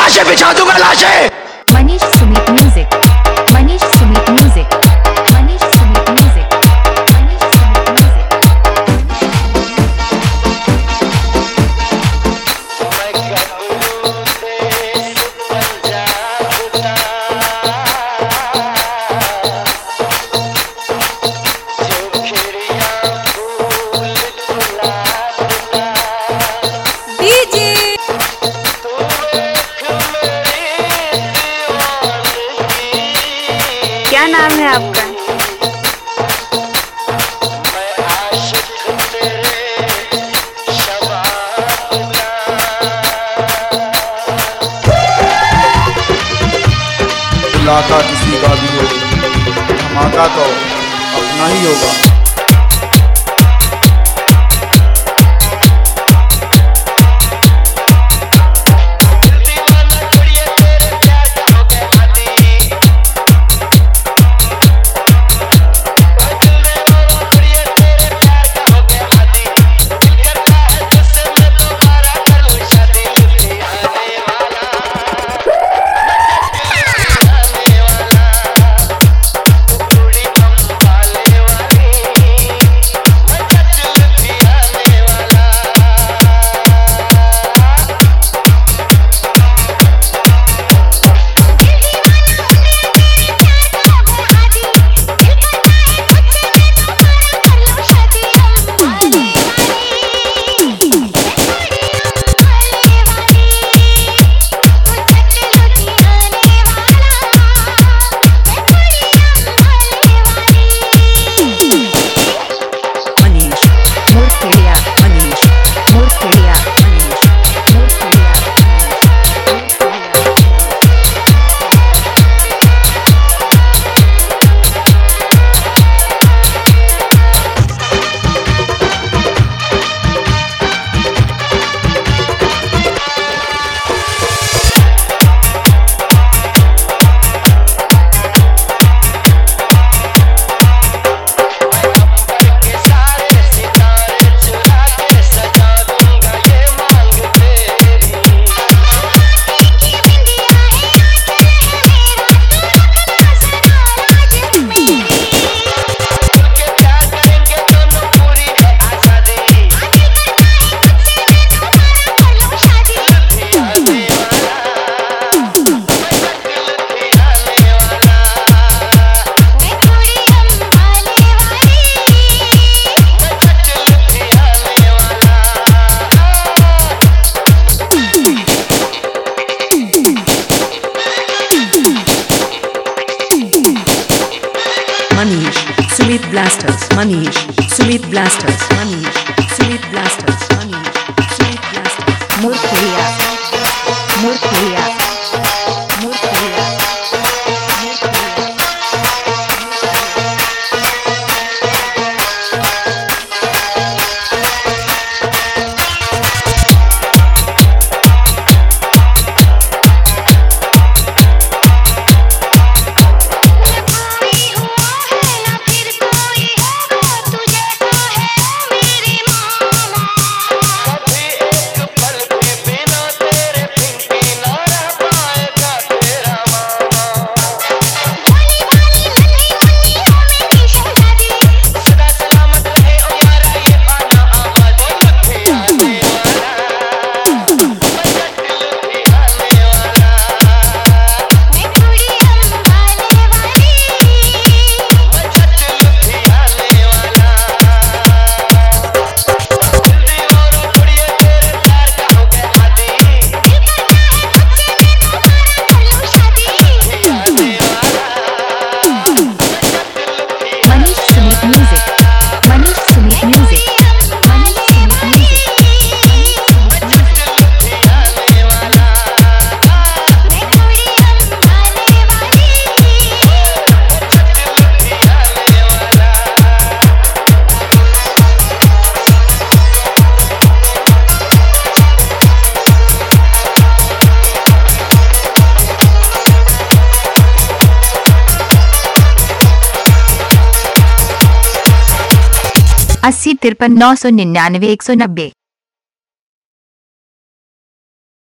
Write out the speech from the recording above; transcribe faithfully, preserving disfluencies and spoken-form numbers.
लाशें बिछा दूंगा लाशें। Manish Sumit music, Manish Sumit music, Manish Sumit music, Manish Sumit music. क्या नाम है आपका? इलाका किसी का भी हो, धमाका तो अपना ही होगा। Manish Sumit Blasters, Manish Sumit Blasters, Manish Sumit Blasters, Manish Sumit Blasters. Murkheliya, Murkheliya, Murkheliya, Murkheliya. अस्सी तिरपन नौ सौ निन्यानवे एक सौ नब्बे।